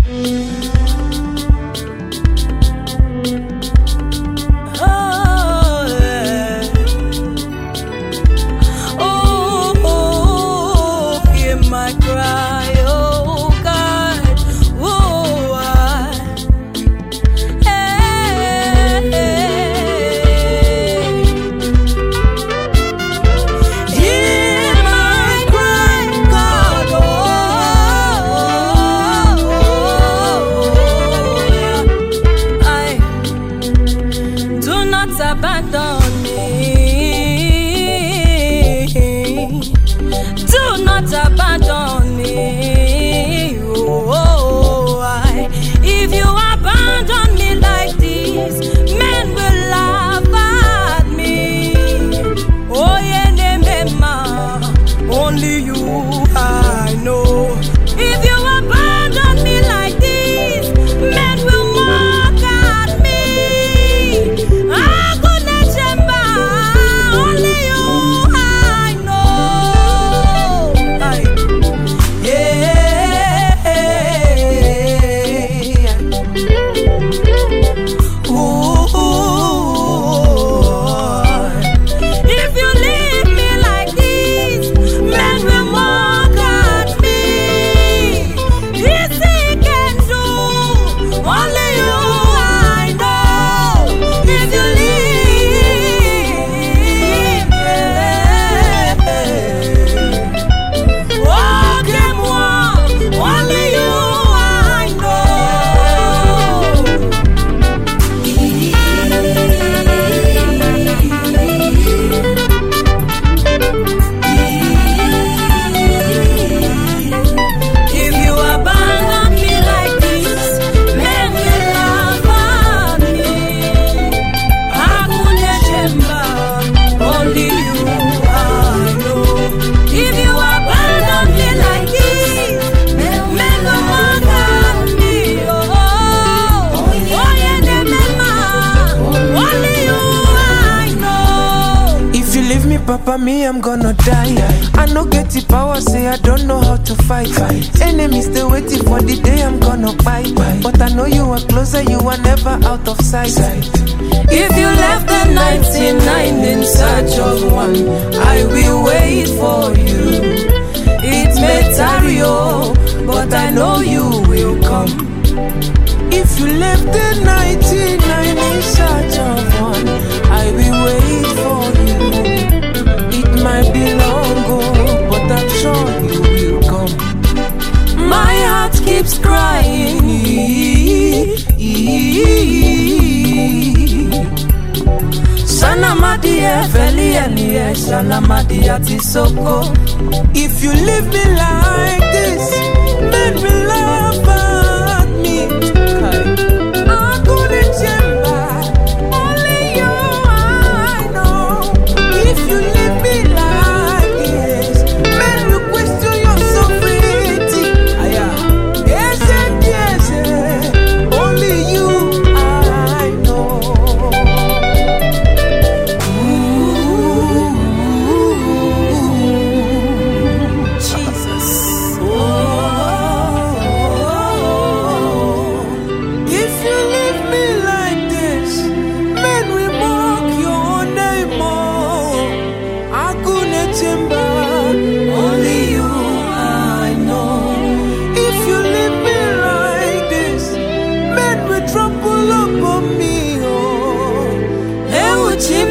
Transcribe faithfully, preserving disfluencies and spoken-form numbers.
Abandon me. Do not abandon me. Oh, I, if you abandon me like this, men will laugh at me. Oh, yeah, Nemema, only you I know. If you abandon me like this, men will mock at me. Papa, me, I'm gonna die. I no get the power, say I don't know how to fight. fight. Enemies, they waiting for the day I'm gonna bite. But I know you are closer, you are never out of sight. sight. If you left the ninety-nine in search of one, I will wait for you. It may tarry, oh, but I know you will come. If you left the ninety-nine in search of one, I will wait for you. Might be long ago, but I'm sure you will come. My heart keeps crying. Sana madia feli elie, sana madia tisoko. If you leave me like this, men will laugh at me. I couldn't change. Only you I know. If you leave me like this, men will question your sovereignty. Yes, and yes, only you I know. Ooh, Jesus. Oh, if you leave me like this, men will mock your name more. I couldn't chamber. only you I know. If you leave me like this, men will trample upon me. Oh, They will chim